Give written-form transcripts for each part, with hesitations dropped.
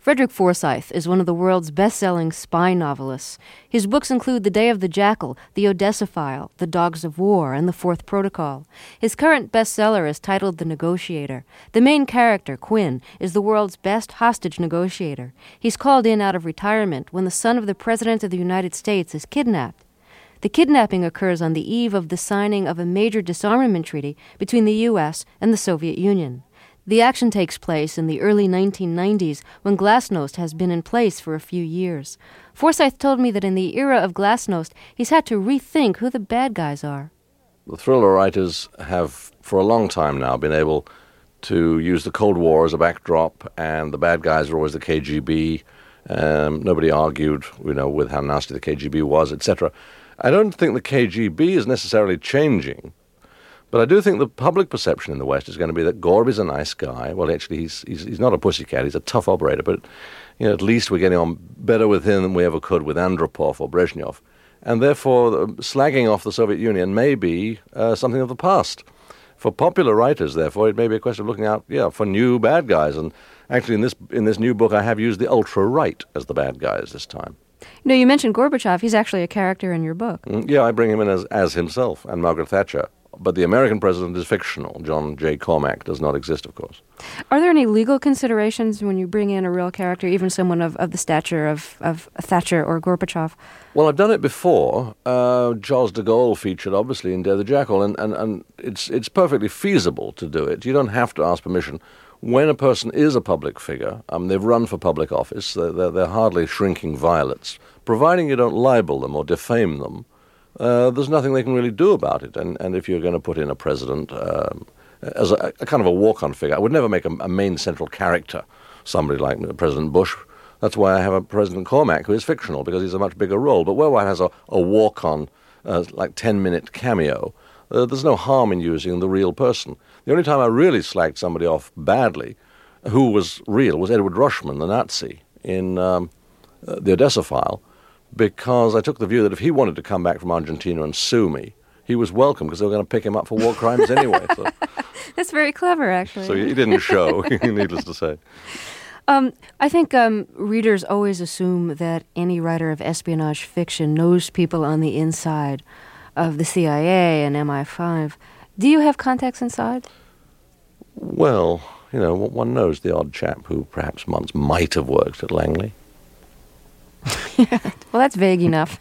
Frederick Forsyth is one of the world's best-selling spy novelists. His books include The Day of the Jackal, The Odessa File, The Dogs of War, and The Fourth Protocol. His current bestseller is titled The Negotiator. The main character, Quinn, is the world's best hostage negotiator. He's called in out of retirement when the son of the President of the United States is kidnapped. The kidnapping occurs on the eve of the signing of a major disarmament treaty between the U.S. and the Soviet Union. The action takes place in the early 1990s when Glasnost has been in place for a few years. Forsyth told me that in the era of Glasnost, he's had to rethink who the bad guys are. The thriller writers have, for a long time now, been able to use the Cold War as a backdrop, and the bad guys are always the KGB. Nobody argued, with how nasty the KGB was, etc. I don't think the KGB is necessarily changing. But I do think the public perception in the West is going to be that Gorby's a nice guy. Well, actually, he's not a pussycat. He's a tough operator. But at least we're getting on better with him than we ever could with Andropov or Brezhnev. And therefore, slagging off the Soviet Union may be something of the past. For popular writers, therefore, it may be a question of looking out, for new bad guys. And actually, in this new book, I have used the ultra-right as the bad guys this time. You mentioned Gorbachev. He's actually a character in your book. Yeah, I bring him in as himself, and Margaret Thatcher. But the American president is fictional. John J. Cormack does not exist, of course. Are there any legal considerations when you bring in a real character, even someone of the stature of Thatcher or Gorbachev? Well, I've done it before. Charles de Gaulle featured, obviously, in Day of the Jackal, and it's perfectly feasible to do it. You don't have to ask permission. When a person is a public figure, they've run for public office, they're hardly shrinking violets. Providing you don't libel them or defame them, there's nothing they can really do about it. And if you're going to put in a president as a kind of a walk-on figure, I would never make a main central character, somebody like President Bush. That's why I have a President Cormack, who is fictional, because he's a much bigger role. But where one has a walk-on, 10-minute cameo, there's no harm in using the real person. The only time I really slagged somebody off badly, who was real, was Edward Rushman, the Nazi, in the Odessa File, because I took the view that if he wanted to come back from Argentina and sue me, he was welcome, because they were going to pick him up for war crimes anyway. So. That's very clever, actually. So he didn't show, needless to say. I think readers always assume that any writer of espionage fiction knows people on the inside of the CIA and MI5. Do you have contacts inside? Well, one knows the odd chap who perhaps once might have worked at Langley. Well, that's vague enough.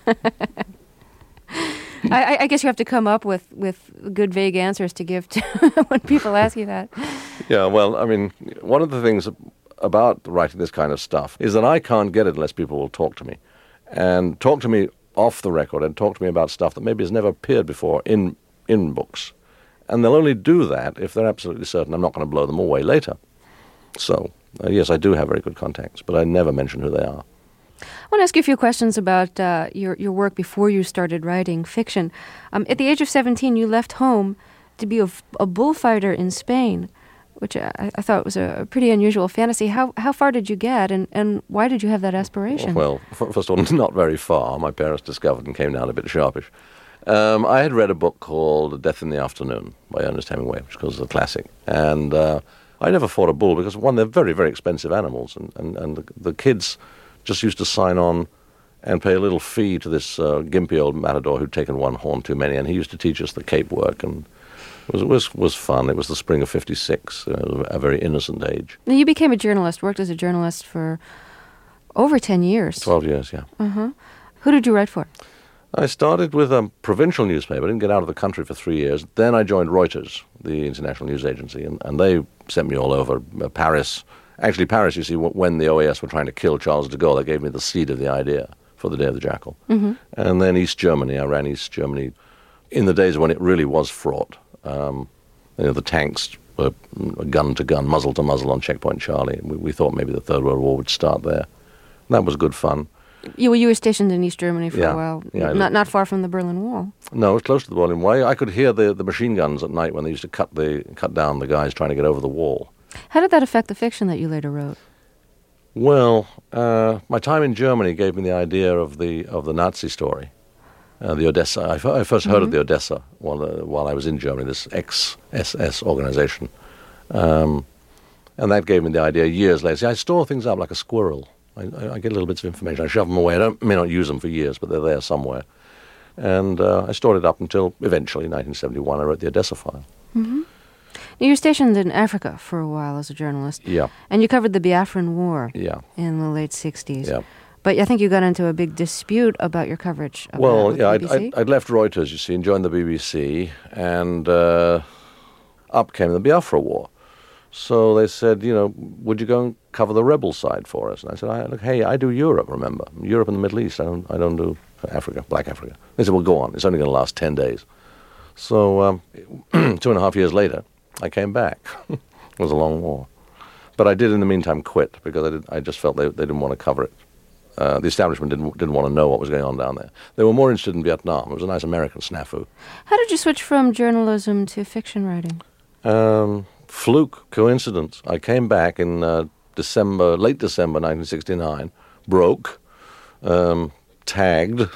I guess you have to come up with good vague answers to give to when people ask you that. Yeah, well, one of the things about writing this kind of stuff is that I can't get it unless people will talk to me. And talk to me off the record and talk to me about stuff that maybe has never appeared before in books. And they'll only do that if they're absolutely certain I'm not going to blow them away later. So, yes, I do have very good contacts, but I never mention who they are. I want to ask you a few questions about your work before you started writing fiction. At the age of 17, you left home to be a bullfighter in Spain, which I thought was a pretty unusual fantasy. How far did you get, and why did you have that aspiration? Well, first of all, not very far. My parents discovered and came down a bit sharpish. I had read a book called Death in the Afternoon by Ernest Hemingway, which was a classic. And I never fought a bull because, one, they're very, very expensive animals, and the kids just used to sign on and pay a little fee to this gimpy old matador who'd taken one horn too many, and he used to teach us the cape work, and it was fun. It was the spring of '56, a very innocent age. Now, you became a journalist, worked as a journalist for over 10 years. 12 years, yeah. Uh-huh. Who did you write for? I started with a provincial newspaper. I didn't get out of the country for 3 years. Then I joined Reuters, the international news agency, and they sent me all over Paris. Actually, Paris, you see, when the OAS were trying to kill Charles de Gaulle, they gave me the seed of the idea for The Day of the Jackal. Mm-hmm. And then East Germany. I ran East Germany in the days when it really was fraught. The tanks were gun to gun, muzzle to muzzle on Checkpoint Charlie. We thought maybe the Third World War would start there. That was good fun. You were stationed in East Germany for a while, not far from the Berlin Wall. No, it was close to the Berlin Wall. I could hear the machine guns at night when they used to cut down the guys trying to get over the wall. How did that affect the fiction that you later wrote? Well, my time in Germany gave me the idea of the Nazi story, the Odessa. I first heard of the Odessa while I was in Germany, this ex-SS organization. And that gave me the idea years later. See, I store things up like a squirrel. I get little bits of information. I shove them away. May not use them for years, but they're there somewhere. And I stored it up until eventually, 1971, I wrote the Odessa File. Mm-hmm. You were stationed in Africa for a while as a journalist. Yeah. And you covered the Biafran War Yeah. in the late 60s. Yeah. But I think you got into a big dispute about your coverage of Well, that yeah, with the BBC. I'd left Reuters, you see, and joined the BBC, and up came the Biafra War. So they said, would you go and cover the rebel side for us? And I said, look, hey, I do Europe, remember. Europe and the Middle East. I don't do Africa, Black Africa. They said, well, go on. It's only going to last 10 days. So 2.5 years later, I came back. It was a long war. But I did, in the meantime, quit because I just felt they didn't want to cover it. The establishment didn't want to know what was going on down there. They were more interested in Vietnam. It was a nice American snafu. How did you switch from journalism to fiction writing? Fluke, coincidence. I came back in late December 1969, broke, tagged,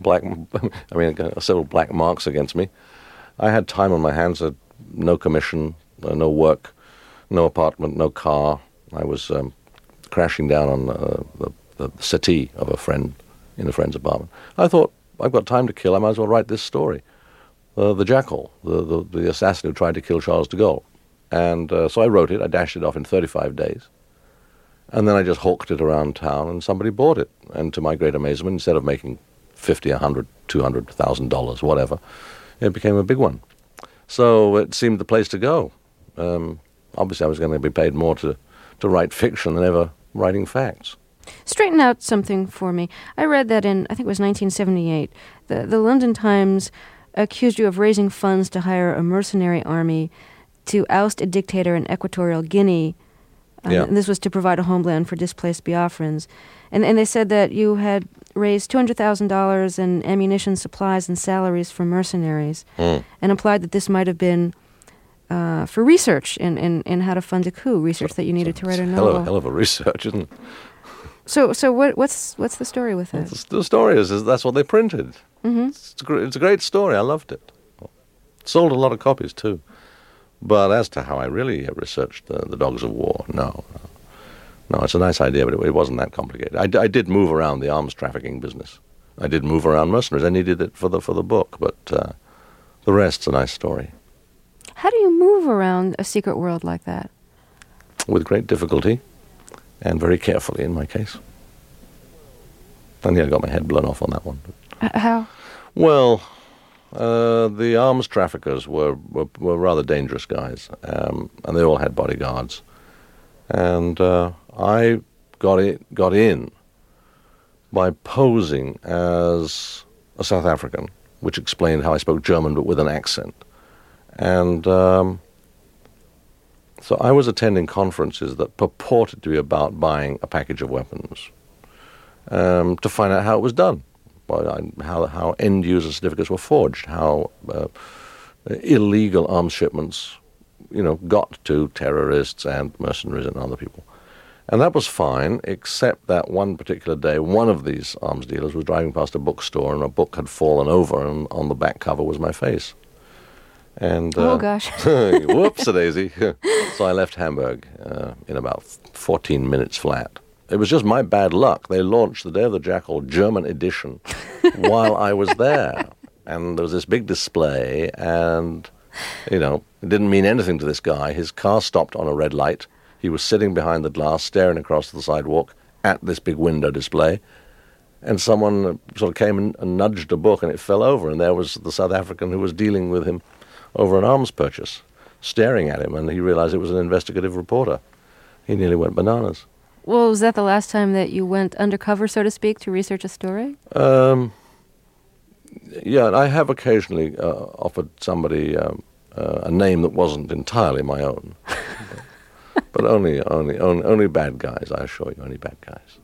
several black marks against me. I had time on my hands, no commission, no work, no apartment, no car. I was crashing down on the settee of a friend in a friend's apartment. I thought, I've got time to kill, I might as well write this story. The Jackal, the assassin who tried to kill Charles de Gaulle. And so I wrote it, I dashed it off in 35 days. And then I just hawked it around town and somebody bought it. And to my great amazement, instead of making $50, $100, $200,000, whatever, it became a big one. So it seemed the place to go. Obviously I was going to be paid more to write fiction than ever writing facts. Straighten out something for me. I read that in, I think it was 1978, the London Times accused you of raising funds to hire a mercenary army to oust a dictator in Equatorial Guinea. And this was to provide a homeland for displaced Biafrans. And they said that you had raised $200,000 in ammunition, supplies, and salaries for mercenaries, and implied that this might have been for research in how to fund a coup, research that you needed to write a novel. Hell of a research, isn't it? So what's the story with it? The story is that's what they printed. Mm-hmm. It's a great story. I loved it. Sold a lot of copies too. But as to how I really researched the Dogs of War, no, it's a nice idea, but it wasn't that complicated. I did move around the arms trafficking business. I did move around mercenaries. I needed it for the book, but the rest's a nice story. How do you move around a secret world like that? With great difficulty, and very carefully in my case. And yeah, I got my head blown off on that one. How? Well, the arms traffickers were rather dangerous guys, and they all had bodyguards. And I got in by posing as a South African, which explained how I spoke German but with an accent. And so I was attending conferences that purported to be about buying a package of weapons to find out how it was done. How end-user certificates were forged, how illegal arms shipments, got to terrorists and mercenaries and other people. And that was fine, except that one particular day, one of these arms dealers was driving past a bookstore and a book had fallen over, and on the back cover was my face. And oh, gosh. Whoops-a-daisy. So I left Hamburg in about 14 minutes flat. It was just my bad luck. They launched the Day of the Jackal German edition while I was there. And there was this big display, and, it didn't mean anything to this guy. His car stopped on a red light. He was sitting behind the glass, staring across the sidewalk at this big window display. And someone sort of came and nudged a book, and it fell over. And there was the South African who was dealing with him over an arms purchase, staring at him, and he realized it was an investigative reporter. He nearly went bananas. Well, was that the last time that you went undercover, so to speak, to research a story? Yeah, I have occasionally offered somebody a name that wasn't entirely my own. But only bad guys, I assure you, only bad guys.